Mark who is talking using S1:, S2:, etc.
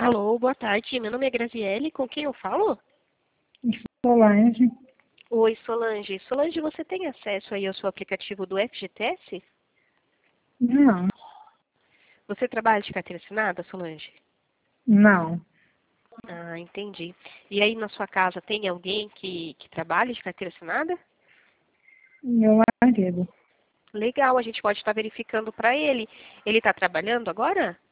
S1: Alô, boa tarde. Meu nome é Graziele. Com quem eu falo?
S2: Solange.
S1: Oi, Solange. Solange, você tem acesso aí ao seu aplicativo do FGTS?
S2: Não,
S1: Você trabalha de carteira assinada, Solange?
S2: não.
S1: Ah, entendi. E aí na sua casa tem alguém que trabalha de carteira assinada?
S2: Meu marido.
S1: Legal, a gente pode estar verificando para ele. Ele está trabalhando agora?